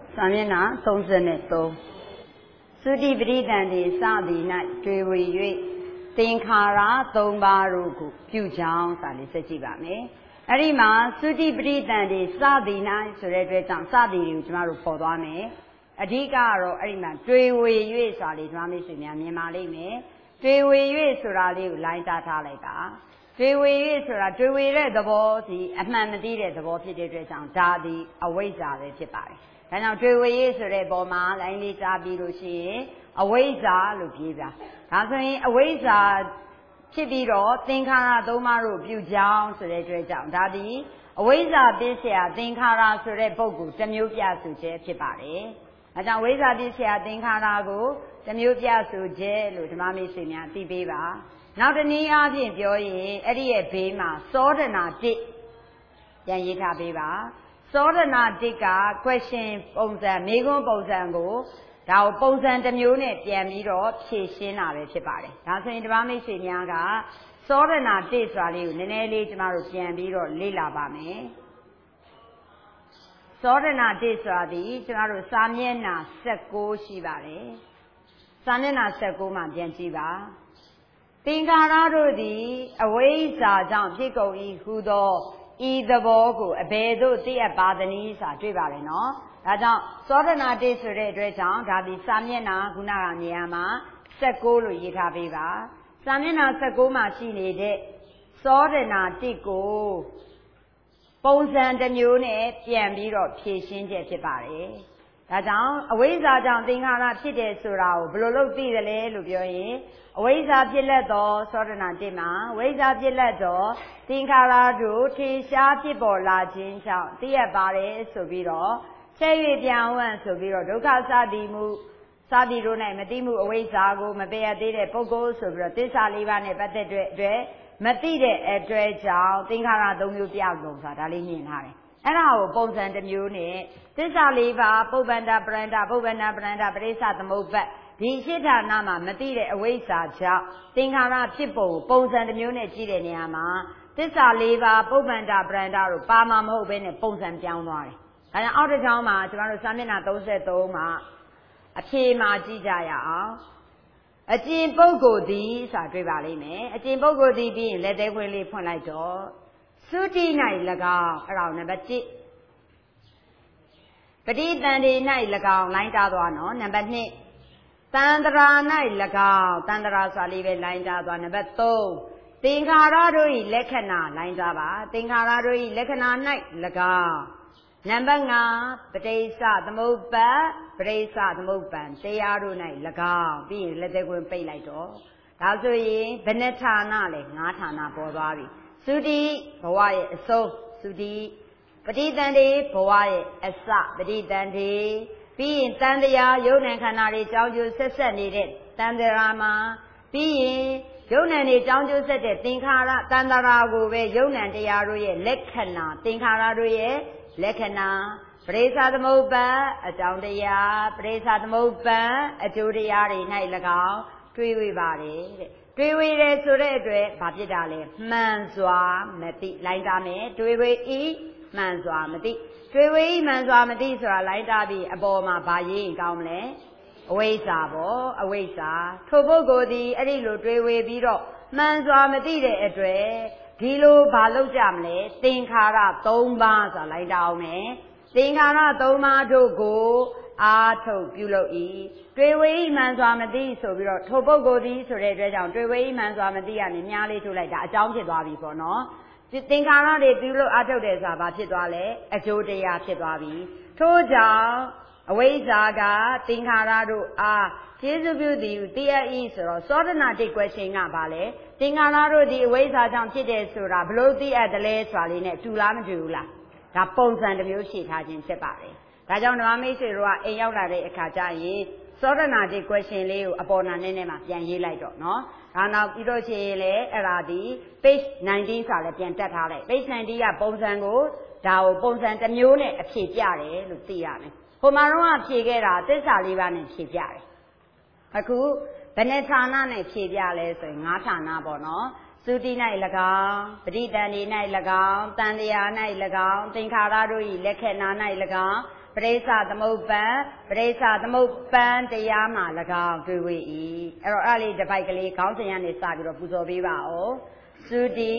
စာမျက်နှာ33သုတိပရိသန္တိစသည်၌တွေ့ဝေ၍သင်္ခါရ၃ပါးတို့ကိုပြုကြောင်းစာလေးဆက်ကြည့်ပါမယ်။အဲ့ဒီမှာသုတိပရိသန္တိစသည်၌ဆိုတဲ့အတွက်ကြောင့်စသည်တွေကိုကျမတို့ပေါ်သွားမယ်။အဓိကတော့အဲ့ဒီမှာတွေ့ဝေ၍ဆိုတာလေးကျမမိတ်ဆွေများမြင်ပါလိမ့်မယ်။တွေ့ဝေ၍ဆိုတာလေးကိုလိုင်းတားထားလိုက်ပါ။တွေ့ဝေ၍ဆိုတာတွေ့ဝေတဲ့သဘောစီအမှန်မသိတဲ့သဘောဖြစ်တဲ့အတွက်ကြောင့်ဒါသည်အဝိဇ္ဇာပဲဖြစ်ပါတယ်။ဒါကြောင့်တွေ့ဝေရေးဆိုတဲ့ပုံမှာလိုင်းလေးကြားပြီးလို့ရှိရင်အဝိဇ္ဇာလို့ပြေးပါဒါဆိုရင်အဝိဇ္ဇာဖြစ်ပြီးတော့သင်္ခါရသုံးပါးတို့ပြုကြောင်းဆိုတဲ့အတွက်ကြောင့်ဒါသည်အဝိဇ္ဇာပစ္စယသင်္ခါရဆိုတဲ့ပုဂ္ဂိုလ်တစ်မျိုးပြဆိုခြင်းဖြစ်ပါတယ်အဲကြောင့်ဝိဇ္ဇာပစ္စယသင်္ခါရကိုတစ်မျိုးပြဆိုခြင်းလို့ဓမ္မမိတ်ဆွေများသိပေးပါနောက်တစ်နည်းအားဖြင့်ပြောရင်အဲ့ဒီရဲ့ဘေးမှာသောဒနာတိပြန်ရေးထားပေးပါသောဒနာတိက question ပုံစံမေးခွန်းပုံစံကိုဒါကိုပုံစံတစ်မျိုးနဲ့ပြန်ပြီးတော့ဖြည့်ရှင်းတာပဲဖြစ်ပါတယ်ဒါဆိုရင်ဓမ္မမိတ်ဆွေများကသောဒနာတိဆိုတာလေးကိုနည်းနည်းလေးကျမတို့ပြန်ပြီးတော့လေ့လာပါမယ်သောဒနာတိဆိုတာဒီကျမတို့စာမျက်နှာ16ရှိပါတယ်စာမျက်နှာ16မှာပြန်ကြည့်ပါသင်္ခါရတို့သည်အဝိဇ္ဇာကြောင့်ဖြစ်ကုန်၏ဟူသောဤသဘောကိုအဘယ်သို့သိအပ်ပါသနည်းဆိုတာတွေ့ပါလေနော်ဒါကြောင့်သောဒနာတိဆိုတဲ့အတွက်ကြောင့်ဒါဒီစာမျက်နှာခုနကနေရာမှာ16လို့ရေးထားပေးပါစာမျက်နှာ16မှာရှိနေတဲ့သောဒနာတိကိုပုံစံတစ်မျိုးနဲ့ပြန်ပြီးတော့ဖြည့်ရှင်းချက်ဖြစ်ပါတယ်ဒါကြောင့်အဝိဇ္ဇာကြောင့်သင်္ခါရဖြစ်တယ်ဆိုတာကိုဘယ်လိုလုပ်သိသလဲလို့ပြောရင်အဝိဇ္ဇာဖြစ်လက်သောသောဒနာတိမှာအဝိဇ္ဇာဖြစ်လက်သောသင်္ခါရတို့ထေရှားဖြစ်ပေါ်လာခြင်းကြောင့်သိရပါတယ်ဆိုပြီးတော့ဆက်၍ပြန်ဝန့်ဆိုပြီးတော့ဒုက္ခစသည်မှုစသည်တို့၌မသိမှုအဝိဇ္ဇာကိုမပယ်ရသေးတဲ့ပုဂ္ဂိုလ်ဆိုပြီးတော့သစ္စာ၄ပါးနဲ့ပတ်သက်တဲ့အတွက်မသိတဲ့အတွက်ကြောင့်သင်္ခါရ၃မျိုးပြကုန်ဆိုတာဒါလေးမြင်ထားတယ်အဲ့ဒါကိုပုံစံတစ်မျိုးနဲ့သစ္စာ၄ပါးပုပ္ပန္တပရန္တပုပ္ပန္တပရန္တပရိစ္ဆသမုပ္ပတ်ဒီရှိဌာနမှာမသိတဲ့အဝိဇ္ဇာကြောင့်သင်္ခါရဖြစ်ပုံစံတစ်မျိုးနဲ့ကြည့်တဲ့နေရာမှာသစ္စာ၄ပါးပုပ္ပန္တပရန္တတို့ပါမှာမဟုတ်ဘဲနဲ့ပုံစံပြောင်းသွားတယ်။အဲဒါအောက်တစ်ကြောင်းမှာကျွန်တော်တို့စာမျက်နှာ33မှာအဖြေမှာကြည့်ကြရအောင်။အကျင့်ပုဂ္ဂိုလ်သည်ဆိုတာတွေ့ပါလိမ့်မယ်။အကျင့်ပုဂ္ဂိုလ်သည်ပြီးရင်လက်သေးခွင်းလေးဖွင့်လိုက်တော့သုတိ၌၎င်းအဲ့ဒါနံပါတ်1ပဋိသန္ဓေ၌၎င်းလိုင်းတားသွားနော်နံပါတ်2တန္တရာ၌၎င်းတန္တရာဆိုတာလေးပဲလိုင်းတားသွားနံပါတ်3သင်္ခါရတို့၏လက္ခဏာလိုင်းတားပါသင်္ခါရတို့၏လက္ခဏာ၌၎င်းနံပါတ်5ပဋိစ္စသမုပ္ပတ်ပဋိစ္စသမုပ္ပံတရားတို့၌၎င်းပြီးရင်လက်သေးခွင်းပိတ်လိုက်တော့ဒါဆိုရင်ဘယ်နှဌာနလဲ5ဌာနပေါ်သွားပြီသုတိဘဝရဲ့အဆုံးသုတိပဋိသန္ဓေဘဝရဲ့အစပဋိသန္ဓေပြီးရင်တန်တရားယုံနံခန္ဓာတွေကြောင်းကျိုးဆက်ဆက်နေတဲ့တန်တရားမှာပြီးရင်ယုံနံတွေကြောင်းကျိုးဆက်တဲ့သင်္ခါရတန်တရားကိုပဲယုံနံတရားတို့ရဲ့လက္ခဏာသင်္ခါရတို့ရဲ့လက္ခဏာပရိစ္ဆသမုပ္ပတ်အကြောင်းတရားပရိစ္ဆသမုပ္ပတ်အကျိုးတရားတွေ၌၎င်းတွေ့ဝေပါတယ်တဲ့တွေ့ဝေတယ်ဆိုတဲ့အတွက်ဘာဖြစ်တာလဲမှန်စွာမသိလိုင်းတာမယ်တွေ့ဝေဤမှန်စွာမသိတွေ့ဝေဤမှန်စွာမသိဆိုတာလိုင်းတာပြီးအပေါ်မှာဘာရေးရင်ကောင်းမလဲအဝိဇ္ဇာပေါ့အဝိဇ္ဇာထိုပုဂ္ဂိုလ်ဒီအဲ့ဒီလိုတွေ့ဝေပြီးတော့မှန်စွာမသိတဲ့အတွက်ဒီလိုဘာလုပ်ကြမလဲသင်္ခါရ၃ပါးဆိုတာလိုက်တောင်းမယ်သင်္ခါရ၃ပါးတို့ကိုအာထုတ်ပြုလုပ်၏တွေ့ဝေဤမှန်စွာမသိဆိုပြီးတော့ထိုပုဂ္ဂိုလ်ဒီဆိုတဲ့အတွက်ကြောင့်တွေ့ဝေဤမှန်စွာမသိရနေများလေးထုတ်လိုက်တာအကြောင်းဖြစ်သွားပြီပေါ့နော်သင်္ခါရတွေပြုလုပ်အာထုတ်တယ်ဆိုတာဘာဖြစ်သွားလဲအကျိုးတရားဖြစ်သွားပြီထို့ကြောင့်အဝိဇ္ဇာကသင်္ခါရတို့အားကျေစုပြုသည်ဟုသိရ၏ဆိုတော့သောဒနာတိ question ကဘာလဲသင်္ခါရတို့ဒီအဝိဇ္ဇာကြောင့်ဖြစ်တယ်ဆိုတာဘလို့သိအပ်တယ်လဲဆိုတာလေးနဲ့တူလားမတူဘူးလားဒါပုံစံတစ်မျိုးရှင်းထားခြင်းဖြစ်ပါတယ်ဒါကြောင့်ဓမ္မမိတ်ဆွေတို့ကအိမ်ရောက်လာတဲ့အခါကျရင်သောဒနာတိ question လေးကိုအပေါ်နာနဲ့မှာပြန်ရေးလိုက်တော့နော်ဒါနောက်ပြီးတော့ရှိရင်လေအဲ့ဒါဒီ page 19ဆိုတာလည်းပြန်တက်ထားလိုက် page 19ကပုံစံကိုဒါကိုပုံစံတစ်မျိုးနဲ့အဖြေပြတယ်လို့သိရမယ်ဟိုမှာတော့ဖြေခဲ့တာသစ္စာ၄ပါးနဲ့ဖြေပြတယ်အခုဘယ်နှဌာနနဲ့ဖြေပြလဲဆိုရင်5ဌာနပေါ့နော်သုတိ၌၎င်းပဋိသန္ဓေ၌၎င်းတန်တရား၌၎င်းသင်္ခါရတို့၏လက္ခဏာ၌၎င်းပရိစ္ဆသမုပ္ပန်ပရိစ္ဆသမုပ္ပန်တရားမှာ၎င်းတွေ့ဝေ၏အဲ့တော့အဲ့လေးတစ်ပိုက်ကလေးခေါင်းစဉ်ကနေစပြီးတော့ပူဇော်ပေးပါဦးသုတိ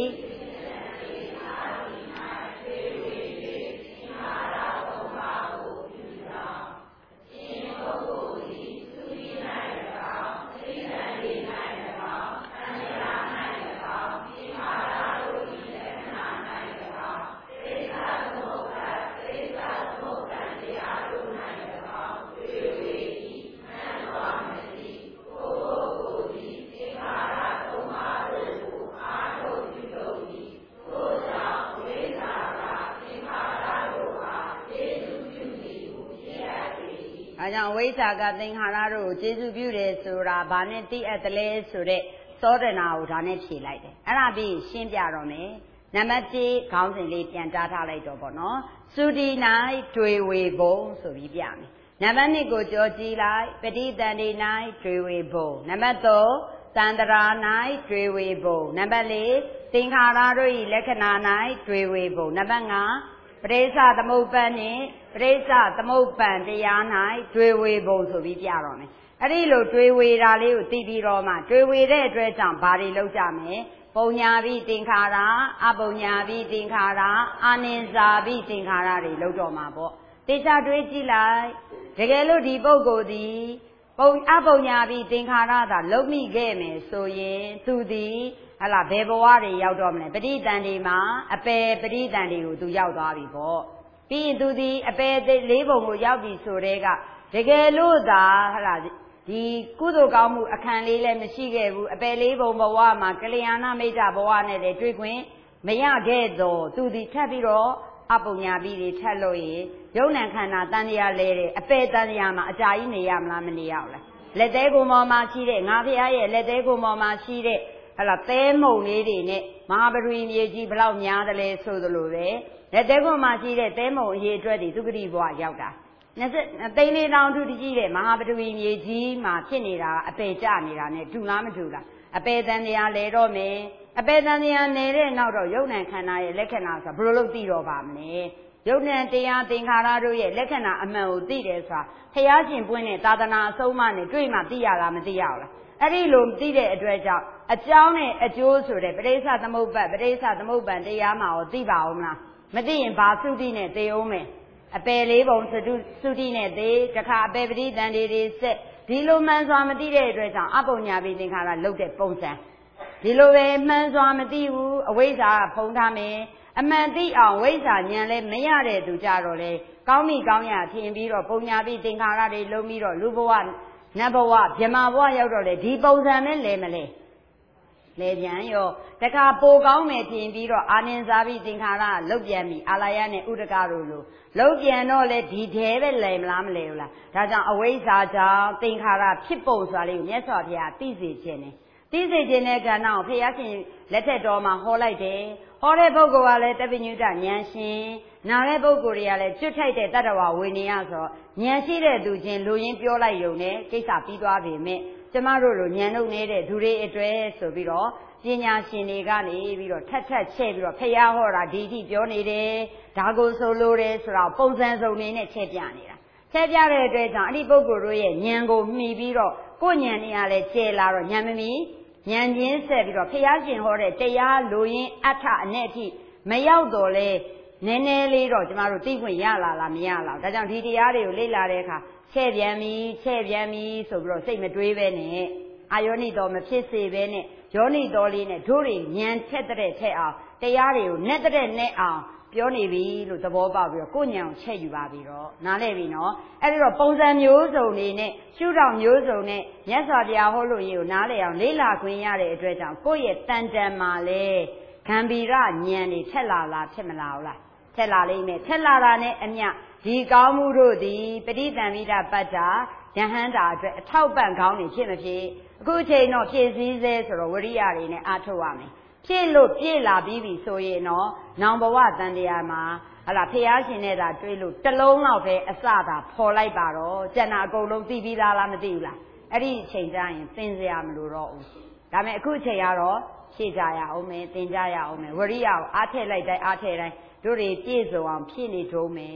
အဝိဇ္ဇာကသင်္ခါရတို့ကိုကျေစုပြုတယ်ဆိုတာဘာနဲ့သိအပ်တယ်လဲဆိုတဲ့သောဒနာကိုဒါနဲ့ဖြေလိုက်တယ်အဲ့ဒါပြီးရှင်းပြတော့မယ်နံပါတ်1ခေါင်းစဉ်လေးပြန်ကြားထားလိုက်တော့ပေါ့နော်သုတိ၌တွေ့ဝေဘုံဆိုပြီးပြမယ်နံပါတ်2ကိုကြောကြည့်လိုက်ပဋိသန္ဓေ၌တွေ့ဝေဘုံနံပါတ်3သန္တရာ၌တွေ့ဝေဘုံနံပါတ်4သင်္ခါရတို့၏လက္ခဏာ၌တွေ့ဝေဘုံနံပါတ်5ပရိစ္ဆသမုပ္ပန်နှင့်ပရိစ္ဆသမုပ္ပန်တရား၌တွေ့ဝေဘုံဆိုပြီးပြတော့မယ်အဲ့ဒီလိုတွေ့ဝေတာလေးကိုသိပြီးတော့မှတွေ့ဝေတဲ့အတွက်ကြောင့်ဘာတွေလုပ်ကြမလဲပုံညာပိသင်္ခါရအပုံညာပိသင်္ခါရအာနိဇာပိသင်္ခါရတွေလုပ်တော့မှာပေါ့တေချာတွေးကြည့်လိုက်တကယ်လို့ဒီပုဂ္ဂိုလ်ဒီအပုံညာပိသင်္ခါရသာလုံးမိခဲ့မယ်ဆိုရင်သူသည်ဟလာဘယ်ဘဝတွေရောက်တော့မလဲပဋိသန္ဓေမှာအပယ်ပဋိသန္ဓေကိုသူရောက်သွားပြီပေါ့ပြီးရင်သူဒီအပယ်လေးပုံကိုရောက်ပြီဆိုတဲ့ကတကယ်လို့သာဟလာဒီကုသိုလ်ကောင်းမှုအခန့်လေးလည်းမရှိခဲ့ဘူးအပယ်လေးပုံဘဝမှာကလျာဏမိတ်္တဘဝနဲ့လည်းတွေ့ခွင့်မရခဲ့တော့သူဒီထပ်ပြီးတော့အပုံညာပြီးတွေထပ်လို့ရင်ယုံ nant ခန္ဓာတန်တရားလဲတယ်အပယ်တန်တရားမှာအကြာကြီးနေရမလားမနေရဘူးလားလက်သေးကိုယ်ပေါ်မှာရှိတဲ့ငါဖျားရဲ့လက်သေးကိုယ်ပေါ်မှာရှိတဲ့ဟလာသဲမုံလေးတွေနဲ့မဟာပရိမြေကြီးဘလောက်များတယ်လဲဆိုသလိုပဲလက်သေးကိုယ်မှာရှိတဲ့သဲမုံအရေးအတွက်တွေသုခတိဘဝရောက်တာသိန်းလေးတောင်ထူးကြီးတဲ့မဟာပရိမြေကြီးမှာဖြစ်နေတာအပယ်ကျနေတာနဲ့တူလားမတူလားအပယ်တန်တရားလဲတော့မယ်အပယ်တန်တရားနေတဲ့နောက်တော့ယုံ nant ခန္ဓာရဲ့လက္ခဏာဆိုဘယ်လိုလုပ်သိတော့ပါမလဲယုံ nant တရားသင်္ခါရတို့ရဲ့လက္ခဏာအမှန်ကိုသိတယ်ဆိုတာဘုရားရှင်ပွင့်တဲ့သာသနာအဆုံးအမနဲ့တွေ့မှသိရလားမသိရဘူးလားအဲ့ဒီလိုသိတဲ့အတွက်ကြောင့်အကြောင်းနဲ့အကျိုးဆိုတဲ့ပရိစ္ဆသမုပ္ပါပရိစ္ဆသမုပ္ပန်တရားမှာကိုသိပါဦးမလားမသိရင်ဘာသုတိနဲ့သိအောင်မယ်အပယ်လေးပုံသုတိနဲ့သိတခါအပယ်ပဋိသန္ဓေတွေဆက်ဒီလိုမှန်စွာမသိတဲ့အတွက်ကြောင့်အပုံညာပိသင်္ခါရလုတ်တဲ့ပုံစံဒီလိုပဲမှန်စွာမသိဘူးအဝိဇ္ဇာဖုံးထားမယ်အမှန်သိအောင်ဝိဇ္ဇာဉာဏ်လည်းမရတဲ့သူကြတော့လေကောင်းပြီကောင်းရထင်ပြီးတော့ပုံညာပိသင်္ခါရတွေလုံးပြီးတော့လူဘဝနတ်ဘဝဗြဟ္မာဘဝရောက်တော့လေဒီပုံစံနဲ့လဲမလဲလဲပြန်ရောတခါပိုကောင်းမယ်ထင်ပြီးတော့အာနိဇာပိသင်္ခါရလုတ်ပြန်ပြီအာလယနဲ့ဥဒကတို့လိုလုတ်ပြန်တော့လေဒီတဲပဲလဲမလားမလဲဘူးလားဒါကြောင့်အဝိဇ္ဇာကြောင့်သင်္ခါရဖြစ်ပုံဆိုတာလေးကိုမြတ်စွာဘုရားသိစေခြင်းနဲ့သိစေခြင်းတဲ့ကဏ္ဍကိုဘုရားရှင်လက်ထက်တော်မှာဟောလိုက်တယ်ဟောတဲ့ပုဂ္ဂိုလ်ကလည်းတပညုတဉာဏ်ရှင်နာတဲ့ပုဂ္ဂိုလ်တွေကလည်းကျွတ်ထိုက်တဲ့တတ္တဝါဝေနေရဆိုဉာဏ်ရှိတဲ့သူချင်းလူရင်းပြောလိုက်ရုံနဲ့ကိစ္စပြီးသွားပြီမဲ့ကျမတို့လိုဉာဏ်နှုတ်နေတဲ့သူတွေအတွက်ဆိုပြီးတော့ပညာရှင်တွေကနေပြီးတော့ထပ်ထပ်ချဲ့ပြီးတော့ဖျားဟောတာဒီအထိပြောနေတယ်ဒါကိုဆိုလိုတယ်ဆိုတော့ပုံစံစုံနေနဲ့ချဲ့ပြနေတာချဲ့ပြတဲ့အတွက်ကြောင့်အဲ့ဒီပုဂ္ဂိုလ်တို့ရဲ့ဉာဏ်ကိုမှီပြီးတော့ကိုယ်ဉာဏ်နဲ့ကလည်းကျဲလာတော့ဉာဏ်မမီဉာဏ်ချင်းဆက်ပြီးတော့ဖျားရှင်ဟောတဲ့တရားလိုရင်းအထအနဲ့အထိမရောက်တော့လဲနည်းနည်းလေးတော့ကျမတို့သိခွင့်ရလာလားမရလားဒါကြောင့်ဒီတရားတွေကိုလေ့လာတဲ့အခါချဲ့ပြန်ပြီဆိုပြီးတော့စိတ်မတွေးပဲနဲ့အာယောနိတော်မဖြစ်စေပဲနဲ့ယောနိတော်လေးနဲ့တို့တွေဉာဏ်ထက်တဲ့ထက်အောင်တရားတွေကိုနဲ့တဲ့နဲ့အောင်ပြောနေပြီလို့သဘောပေါက်ပြီးတော့ကိုယ်ဉာဏ်ကိုချဲ့ယူပါပြီတော့နားလည်ပြီနော်အဲ့ဒီတော့ပုံစံမျိုးစုံနေနဲ့ရှုထောင့်မျိုးစုံနဲ့မြတ်စွာဘုရားဟောလို့ရေကိုနားလည်အောင်လေ့လာခွင့်ရတဲ့အတွက်ကြောင့်ကိုယ့်ရဲ့တန်တန်မှာလေဂံဗီရဉာဏ်တွေထက်လာလားဖြစ်မလားဟုတ်လားထက်လာလိမ့်မယ်ထက်လာတာနဲ့အမျှဒီကောင်းမှုတို့သည်ပဋိသန္ဓိတပတ္တာယဟန္တာအတွက်အထောက်ပံ့ကောင်းနေဖြစ်မဖြစ်အခုချိန်တော့ဖြည့်စည်းစေဆိုတော့ဝရိယတွေနဲ့အားထုတ်ရမယ်ဖြည့်လို့ပြည့်လာပြီးပြီဆိုရင်တော့နောင်ဘဝတန်တရားမှာဟလာဖះရှင်နဲ့သာတွေးလို့တစ်လုံးတော့ပဲအစသာဖော်လိုက်ပါတော့ကျန်တာအကုန်လုံးသိပြီးသားလားမသိဘူးလားအဲ့ဒီအချိန်ကျရင်သင်စရာမလိုတော့ဘူးဒါပေမဲ့အခုအချိန်ကတော့ဖြည့်ကြရအောင်မယ်သင်ကြရအောင်မယ်ဝရိယကိုအားထည့်လိုက်တိုင်းအားထည့်တိုင်းတို့တွေပြည့်စုံအောင်ဖြည့်နေထုံးမယ်ဟ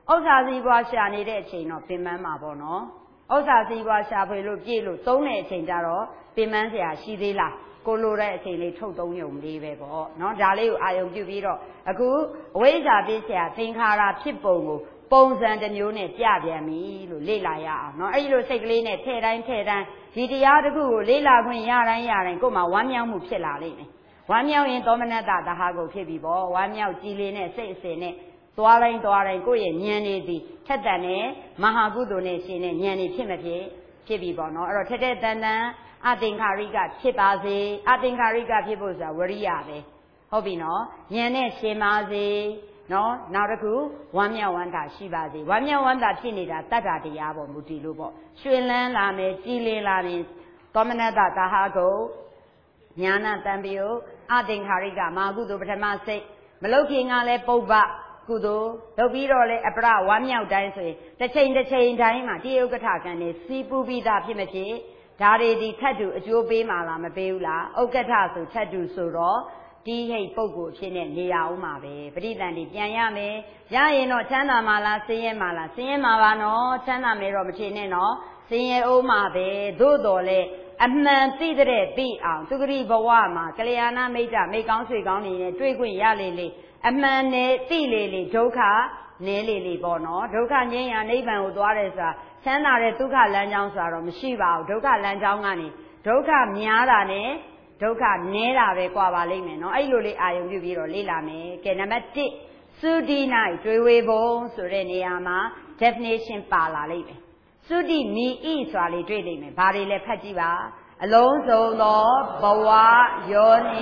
ဥစ္စာစီးပွားရှာနေတဲ့အချိန်တော့ပင်ပန်းမှာပေါ့နော်ဥစ္စာစီးပွားရှာဖွေလို့ပြည့်လို့သုံးတဲ့အချိန်ကျတော့ပင်ပန်းစရာရှိသေးလားကိုလိုတဲ့အချိန်လေးထုတ်သုံးရုံလေးပဲပေါ့နော်ဒါလေးကိုအာရုံပြုပြီးတော့အခုအဝိဇ္ဇာပစ္စယသင်္ခါရဖြစ်ပုံကိုပုံစံတစ်မျိုးနဲ့ပြပြန်ပြီလို့လေ့လာရအောင်နော်အဲ့ဒီလိုစိတ်ကလေးနဲ့ထဲ့တိုင်းဒီတရားတစ်ခုကိုလေ့လာခွင့်ရတိုင်းကိုယ်မှာဝမ်းမြောက်မှုဖြစ်လာလိမ့်မယ်ဝမ်းမြောက်ရင်သောမနတ္တသဟကိုဖြစ်ပြီပေါ့ဝမ်းမြောက်ကြည်လင်တဲ့စိတ်အစဉ်နဲ့သွားတိုင်းကိုယ့်ရဲ့ဉာဏ်နေသည်ထက်တန်တဲ့မဟာကုသိုလ်နဲ့ရှင်တဲ့ဉာဏ်နေဖြစ်မဖြစ်ပြီပေါ့နော်အဲ့တော့ထက်တဲ့တန်အသင်္ခါရိကဖြစ်ပါစေအသင်္ခါရိကဖြစ်ဖို့ဆိုတာဝရိယပဲဟုတ်ပြီနော်ဉာဏ်နဲ့ရှင်ပါစေနော်နောက်တစ်ခုဝမ်းမြောက်ဝမ်းသာရှိပါစေဝမ်းမြောက်ဝမ်းသာဖြစ်နေတာတတ္တတရားပေါ်မူတည်လို့ပေါ့ရွှင်လန်းလာမယ်ကြည်လင်လာရင်သောမနတ္တသဟကိုညာနာတံပိယအသင်္ခါရိကမဟာကုသိုလ်ပထမစိတ်မလုခင်ကလည်းပုပ္ပကုသိုလ်လုပ်ပြီးတော့လေအပရဝမ်းမြောက်တိုင်းဆိုရင်တစ်ချိန်တိုင်းမှာတိယုတ်ကထကံနေစီးပူးပြီးသားဖြစ်မဖြစ်ဒါတွေဒီထတ်တူအကျိုးပေးမှာလားမပေးဘူးလားဥက္ကဋ္ဌဆိုထတ်တူဆိုတော့ဒီဟိတ်ပုဂ္ဂိုလ်ဖြစ်နေနေရအောင်ပါပဲပဋိသန္တိပြန်ရမယ်ရရင်တော့ချမ်းသာမှာလားဆင်းရဲမှာလားဆင်းရဲမှာပါနော်ချမ်းသာမယ်တော့မထင်နဲ့နော်ဆင်းရဲအောင်မှာပဲသို့တော်လေအမှန်သိတဲ့သိအောင်သူဂရိဘဝမှာကလျာဏမိတ်တမိကောင်းဆွေကောင်းနေနဲ့တွေ့ခွင့်ရလေအမှန်နဲ့သိလေဒုက္ခနည်းလေပေါ့နော်ဒုက္ခငြိမ်းရာနိဗ္ဗာန်ကိုသွားတယ်ဆိုတာချမ်းသာတဲ့ဒုက္ခလမ်းကြောင်းဆိုတာတော့မရှိပါဘူးဒုက္ခလမ်းကြောင်းကနေဒုက္ခများတာနဲ့ဒုက္ခနည်းတာပဲကွာပါလိမ့်မယ်နော်အဲ့လိုလေးအာယုံပြုပြီးတော့လေ့လာမယ်ကဲနံပါတ်1သုတိ၌တွေ့ဝေပုံဆိုတဲ့နေရာမှာ definition ပါလာလိမ့်မယ်သုတိမိဤဆိုတာလေးတွေ့လိမ့်မယ်ဘာတွေလဲဖတ်ကြည့်ပါအလုံးစုံသောဘဝယောနိ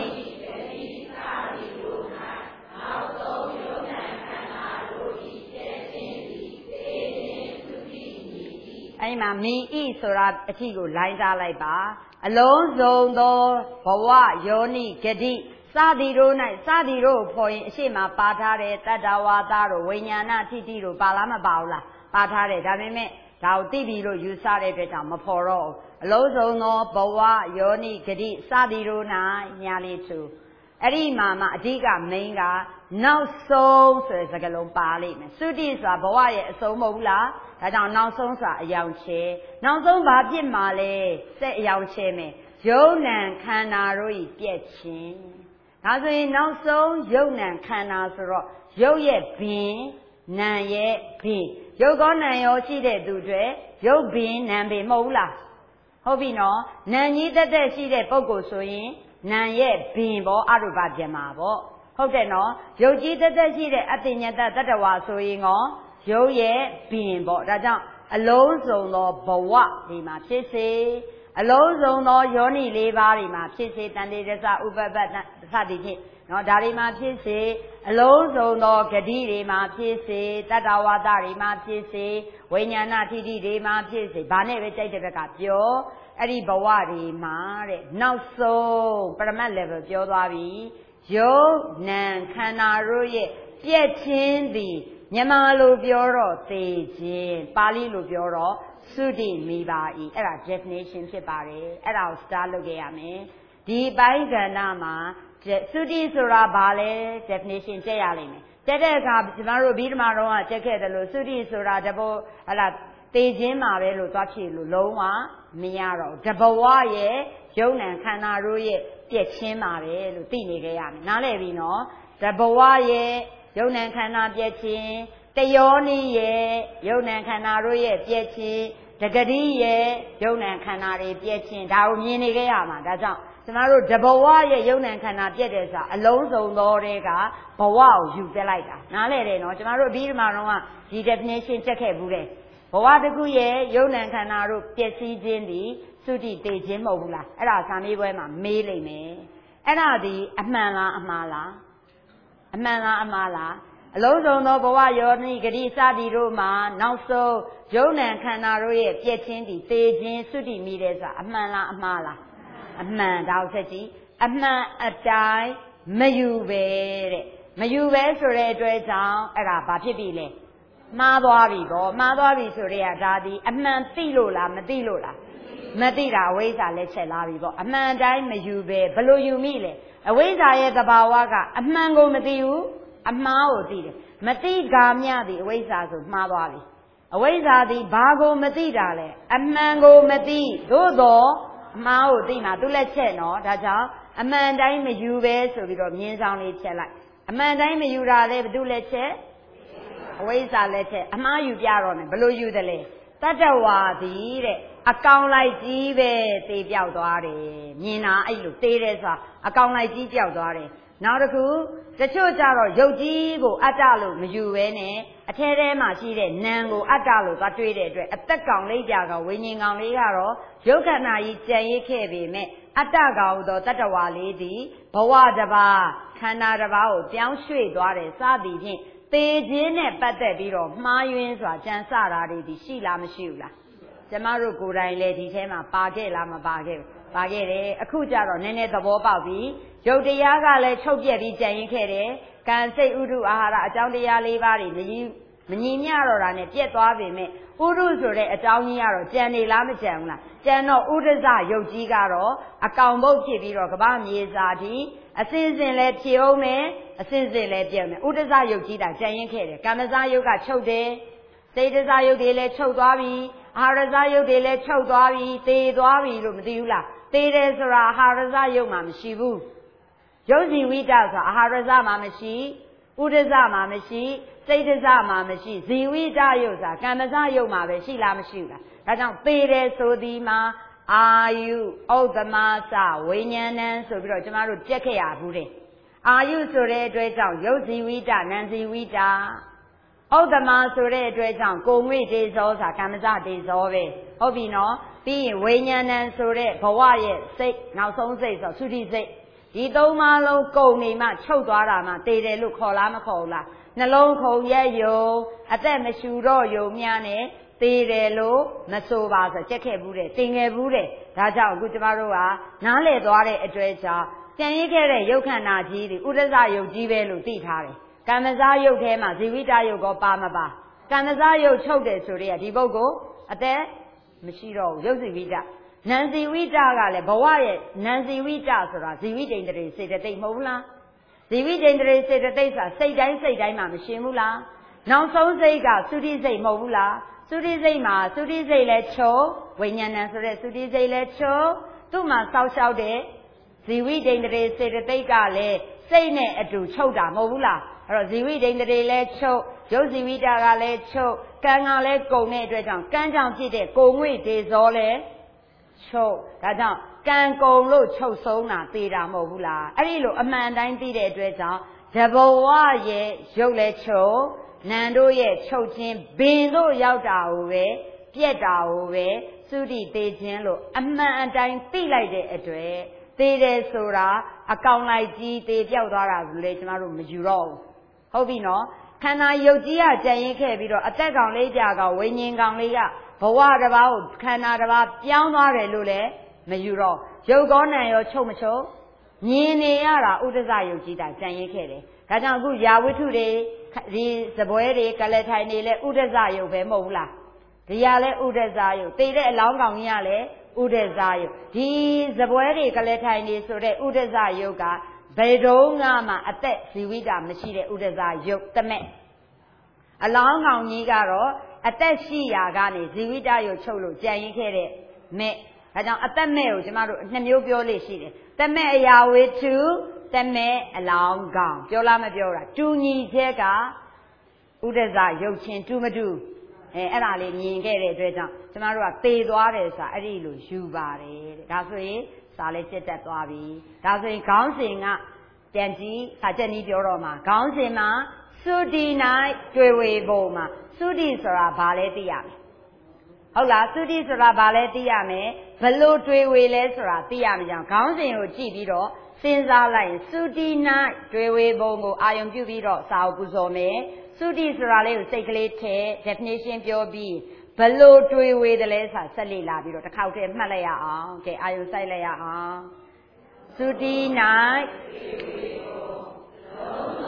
အဲ့ဒီမှာမိဤဆိုတာအထီကိုလိုင်းစားလိုက်ပါအလုံးစုံသောဘဝယောနိဂတိစသည်တို့၌စသည်တို့ဖော်ရင်အရှိမပါထားတဲ့တတ္တဝါသတို့ဝိညာဏထိတိတို့ပါလားမပါဘူးလားပါထားတယ်ဒါပေမဲ့ဒါကိုသိပြီလို့ယူဆတဲ့အတွက်ကြောင့်မဖော်တော့အလုံးစုံသောဘဝယောနိဂတိစသည်တို့၌ညာလေးသူအဲ့ဒီမှာအဓိက main ကနောက်ဆုံးဆိုတဲ့စကားလုံးပါလိမ့်မယ်သုတိဆိုတာဘဝရဲ့အဆုံးမဟုတ်ဘူးလားဒါကြောင့်နောက်ဆုံးဆိုတာအယောင်ချဲနောက်ဆုံးဘာဖြစ်မှာလဲစက်အယောင်ချဲမယ်ယုံနံခန္ဓာတို့ဤပြည့်ခြင်းဒါဆိုရင်နောက်ဆုံးယုံနံခန္ဓာဆိုတော့ယုတ်ရဲ့ဘင်နံရဲ့ဘင်ယုတ်ကောနံရောရှိတဲ့သူတွေယုတ်ဘင်နံဘင်မဟုတ်ဘူးလားဟုတ်ပြီနော်နံကြီးတက်ရှိတဲ့ပုဂ္ဂိုလ်ဆိုရင်နံရဲ့ဘင်ဘောအရုပပြမပေါ့ဟုတ်တယ်နော်ယုတ်ကြီးတက်ရှိတဲ့အတ္တညတတတ္တဝါဆိုရင်ရောရုပ်ရဲ့ဘင်ပေါ့ဒါကြောင့်အလုံးစုံသောဘဝဒီမှာဖြစ်စေအလုံးစုံသောယောနိ၄ပါးဒီမှာဖြစ်စေတန်တေရစဥပပတ္တစသည်ဖြင့်နော်ဒါတွေမှာဖြစ်စေအလုံးစုံသောဂတိတွေမှာဖြစ်စေတတ္တဝါဒတွေမှာဖြစ်စေဝိညာဏထိတိတွေမှာဖြစ်စေဘာနဲ့ပဲကြိုက်တဲ့ဘက်ကပြောအဲ့ဒီဘဝတွေမှာတဲ့နောက်ဆုံးပရမတ် level ပြောသွားပြီယုတ်နံခန္ဓာတို့ရဲ့ပြည့်ချင်းသည်မြန်မာလိုပြောတော့သေခြင်းပါဠိလိုပြောတော့သုတိမိပါ၏အဲ့ဒါ definition ဖြစ်ပါတယ်အဲ့ဒါကို start လုပ်ခဲ့ရမယ်ဒီပိုင်းကဏ္ဍမှာသုတိဆိုတာဘာလဲ definition ကျက်ရလိမ့်မယ်ကျက်တဲ့အခါကျမတို့ဘိဓမ္မာတော်ကကျက်ခဲ့တယ်လို့သုတိဆိုတာတဘောဟလာသေခြင်းမှာပဲလို့သွားဖြစ်လို့လုံးဝမရတော့တဘဝရဲ့ယုံနံခန္ဓာတို့ရဲ့ပြည့်ချင်းမှာပဲလို့သိနေခဲ့ရမယ်နားလည်ပြီနော်တဘဝရဲ့ယုံနံခန္ဓာပြည့်ခြင်းတယောနိရဲ့ယုံနံခန္ဓာတို့ရဲ့ပြည့်ခြင်းတဂတိရဲ့ယုံနံခန္ဓာတွေပြည့်ခြင်းဒါကိုမြင်နေခဲ့ရမှာဒါကြောင့်ကျမတို့တဘဝရဲ့ယုံနံခန္ဓာပြည့်တယ်ဆိုတာအလုံးစုံသောတွေကဘဝကိုယူပြလိုက်တာနားလည်တယ်နော်ကျမတို့အပြီးဒီမှာတော့ဒီ definition ချက်ခဲ့ဘူးတယ်ဘဝတစ်ခုရဲ့ယုံနံခန္ဓာတို့ပြည့်စည်ခြင်းဒီသုတိတေခြင်းမဟုတ်ဘူးလားအဲ့ဒါစာမေးပွဲမှာမေးလိမ့်မယ်အဲ့ဒါဒီအမှန်လားအမှားလားအမှန်လားအမှားလားအလုံးစုံသောဘဝယောနိဂတိစသည်တို့မှာနောက်ဆုံးယုံနံခန္ဓာတို့ရဲ့ပြည့်ချင်းဒီသေခြင်းသုတိမိတဲ့ဆိုတာအမှန်လားအမှားလားအမှန်ဒါကိုဆက်ကြည့်အမှန်အတိုင်းမယူပဲတဲ့မယူပဲဆိုတဲ့အတွက်ကြောင့်အဲ့ဒါဘာဖြစ်ပြီလဲမှားသွားပြီပေါ့မှားသွားပြီဆိုတဲ့ကဒါဒီအမှန်သိလို့လားမသိလို့လားမသိတာအဝိဇ္ဇာလက်ချက်လာပြီပေါ့အမှန်တိုင်းမယူပဲဘလို့ယူမိလဲအဝိဇ္ဇာရဲ့သဘာဝကအမှန်ကိုမသိဘူးအမှားကိုသိတယ်မတိကာမြသည်အဝိဇ္ဇာဆိုမှားသွားပြီအဝိဇ္ဇာသည်ဘာကိုမသိတာလဲအမှန်ကိုမသိသို့သောအမှားကိုသိမှာသူလက်ချက်နော်ဒါကြောင့်အမှန်တိုင်းမယူပဲဆိုပြီးတော့မြင်းဆောင်လေးချက်လိုက်အမှန်တိုင်းမယူတာလဲဘယ်သူလက်ချက်အဝိဇ္ဇာလက်ချက်အမှားယူပြတော့မယ်ဘယ်လိုယူတယ်လဲတတ္တဝါသည်တဲ့အကောင်လိုက်ကြီးပဲသေပြောက်သွားတယ်မြင်တာအဲ့လိုသေတယ်ဆိုတာအကောင်လိုက်ကြီးပြောက်သွားတယ်နောက်တစ်ခုတချို့ကြတော့ရုပ်ကြီးကိုအတ္တလို့မယူဘဲနဲ့အထဲထဲမှာရှိတဲ့နာမ်ကိုအတ္တလို့သွားတွေးတဲ့အတွက်အသက်ကောင်လေးပြကောင်ဝိညာဉ်ကောင်လေးကတော့ယုတ်ခဏကြီးကြံရစ်ခဲ့ပေမဲ့အတ္တကောင်သောတတ္တဝါလေးသည်ဘဝတစ်ပါးခန္ဓာတစ်ပါးကိုပြောင်းရွှေ့သွားတယ်စသည်ဖြင့်သေခြင်းနဲ့ပတ်သက်ပြီးတော့မှားယွင်းစွာကြံစတာတွေဒီရှိလားမရှိဘူးလားကျမတို့ကိုယ်တိုင်လည်းဒီထဲမှာပါခဲ့လားမပါခဲ့ဘူးပါခဲ့တယ်အခုကျတော့နည်းနည်းသဘောပေါက်ပြီရုပ်တရားကလည်းချုပ်ပြက်ပြီးကြံရင်ခဲ့တယ်ကံစိတ်ဥဒုအာဟာရအကြောင်းတရား၄ပါးတွေမညီမျှတော့တာနဲ့ပြက်သွားပေမဲ့ဥဒုဆိုတဲ့အကြောင်းကြီးကတော့ကြံနေလားမကြံဘူးလားကြံတော့ဥဒဇရုပ်ကြီးကတော့အကောင်ဘုတ်ဖြစ်ပြီးတော့ကမ္ဘာမြေစာတိအစင်းစင်လည်းဖြစ်အောင်မယ်အစင်းစင်လည်းပြည့်မယ်ဥဒဇရုပ်ကြီးတာကြံရင်ခဲ့တယ်ကမ္မဇရုပ်ကချုပ်တယ်စေတဇရုပ်တွေလည်းချုပ်သွားပြီအာဟာရဇရုပ်တွေလည်းချုပ်သွားပြီသေသွားပြီလို့မသိဘူးလားသေတယ်ဆိုတာအာဟာရဇရုပ်မှမရှိဘူးရုပ်ဇီဝိတဆိုတာအာဟာရဇမှမရှိဥဒဇမှမရှိစိတ်ဒဇမှမရှိဇီဝိတရုပ်ဆိုတာကမ္မဇရုပ်မှပဲရှိလားမရှိဘူးလားဒါကြောင့်သေတယ်ဆိုဒီမှာအာယုဥဒ္ဓမစဝိညာဏံဆိုပြီးတော့ကျမတို့ပြက်ခဲ့ရဘူးတဲ့အာယုဆိုတဲ့အတွက်ကြောင့်ရုပ်ဇီဝိတနံဇီဝိတဥဒ္ဓမဆိုတဲ့အတွက်ကြောင့်ကိုငွေတေဇောဆိုတာကမ္မဇတေဇောပဲဟုတ်ပြီနော်ပြီးရင်ဝိညာဏံဆိုတဲ့ဘဝရဲ့စိတ်နောက်ဆုံးစိတ်ဆိုသုတိစိတ်ဒီသုံးပါးလုံးကုန်နေမှချုပ်သွားတာမှတေတယ်လို့ခေါ်လားမခေါ်ဘူးလားနှလုံးခုန်ရက်ယုံအသက်မရှူတော့ယုံများနဲ့သေတယ်လို့မဆိုပါဆိုကြက်ခဲ့ဘူးတဲ့တင်ငယ်ဘူးတဲ့ဒါကြောင့်အခုကျမတို့ကနားလည်သွားတဲ့အတွက်ကြောင့်ကြံရစ်ခဲ့တဲ့ရုပ်ခန္ဓာကြီးတွေဥဒ္ဒဇရုပ်ကြီးပဲလို့သိထားတယ်ကမ္မဇရုပ်ထဲမှာဇီဝိတရုပ်ကောပါမပါကမ္မဇရုပ်ချုပ်တယ်ဆိုတဲ့ဒီပုဂ္ဂိုလ်အသက်မရှိတော့ဘူးရုပ်ဇီဝိတနံဇီဝိတကလည်းဘဝရဲ့နံဇီဝိတဆိုတာဇီဝိတ္တိတွေစေတသိက်မဟုတ်ဘူးလားဇီဝိတ္တိတွေစေတသိက်ဆိုတာစိတ်တိုင်းမှာမရှင်ဘူးလားနောက်ဆုံးစိတ်ကသုတိစိတ်မဟုတ်ဘူးလားသုတိစိတ်မှာသုတိစိတ်လည်းချုပ်ဝိညာဏံဆိုတဲ့သုတိစိတ်လည်းချုပ်သူ့မှာစောက်ရှောက်တဲ့ဇီဝိတ္တိတွေစေတသိက်ကလည်းစိတ်နဲ့အတူချုပ်တာမဟုတ်ဘူးလားအဲ့တော့ဇီဝိတ္တိတွေလည်းချုပ်ရုပ်ဇီဝိတကလည်းချုပ်ကံကလည်းကုန်တဲ့အတွက်ကြောင့်ကံကြောင့်ဖြစ်တဲ့ကိုငွေတေဇောလည်းချုပ်ဒါကြောင့်ကံကုန်လို့ချုပ်ဆုံးတာသိတာမဟုတ်ဘူးလားအဲ့ဒီလိုအမှန်တိုင်းသိတဲ့အတွက်ကြောင့်တဘဝရဲ့ရုပ်လည်းချုပ်နံတို့ရဲ့ချုပ်ခြင်းဘင်တို့ရောက်တာကိုပဲပြက်တာကိုပဲသုတိသေးခြင်းလို့အမှန်အတိုင်းသိလိုက်တဲ့အတွက်သေတယ်ဆိုတာအကောင်လိုက်ကြီးသေပြောက်သွားတာဆိုလေကျမတို့မယူတော့ဘူးဟုတ်ပြီနော်ခန္ဓာယုတ်ကြီးကကြံရင်ခဲ့ပြီးတော့အသက်ကောင်လေးပြကောင်ဝိညာဉ်ကောင်လေးကဘဝတစ်ပါးကိုခန္ဓာတစ်ပါးပြောင်းသွားတယ်လို့လည်းမယူတော့ရုပ်ကောနံရောချုပ်မချုပ်မြင်နေရတာဥဒ္ဒဇယုတ်ကြီးတာကြံရင်ခဲ့တယ်ဒါကြောင့်အခုယာဝိထုတွေဒီစပွဲတွေကလထိုင်နေလဲဥဒ္ဒဇယုတ်ပဲမဟုတ်ဘူးလားဒီရလဲဥဒ္ဒဇယုတ်သိတဲ့အလောင်းကောင်ကြီးကလည်းဥဒ္ဒဇယုတ်ဒီစပွဲတွေကလထိုင်နေဆိုတဲ့ဥဒ္ဒဇယုတ်ကဘယ်တော့မှအသက်ဇီဝိတမရှိတဲ့ဥဒ္ဒဇယုတ်တမဲ့အလောင်းကောင်ကြီးကတော့အသက်ရှိရာကနေဇီဝိတယုတ်ချုပ်လို့ကြံရင်ခဲ့တဲ့မဲ့ဒါကြောင့်အသက်မဲ့ကိုကျမတို့နှစ်မျိုးပြောလို့ရှိတယ်တမဲ့အရာဝိထုတမဲ့အလောင်းကောင်ပြောလားမပြောလားတူညီချက်ကဥဒ္ဒဇယုတ်ချင်းတူမတူအဲ့ဒါလေးမြင်ခဲ့တဲ့အတွက်ကြောင့်ကျမတို့ကသေသွားတယ်ဆိုတာအဲ့ဒီလိုယူပါတယ်တဲ့ဒါဆိုရင်စာလေးစစ်တက်သွားပြီဒါဆိုရင်ခေါင်းစဉ်ကပြန်ကြည့်စာချက်နည်းပြောတော့မှာခေါင်းစဉ်မှာသုတိ၌တွေ့ဝေပုံမှာသုတိဆိုတာဘာလဲသိရမယ်ဟုတ်လားသုတိဆိုတာဘာလဲသိရမယ်ဘလို့တွေ့ဝေလဲဆိုတာသိရမယ်ကြောင့်ခေါင်းစဉ်ကိုကြည့်ပြီးတော့စဉ်းစားလိုက်ရင်သုတိ၌တွေ့ဝေပုံကိုအာယုံပြုပြီးတော့စာအုပ်ပူဇော်မယ်သုတိဆိုတာလေးကိုစိတ်ကလေးထည့် definition ပြောပြီးဘလို့တွေ့ဝေတယ်လဲဆိုတာဆက်လေ့လာပြီးတော့တစ်ခေါက်တည်းမှတ်လိုက်ရအောင်ကဲအာယုံစိုက်လိုက်ရအောင်သုတိ၌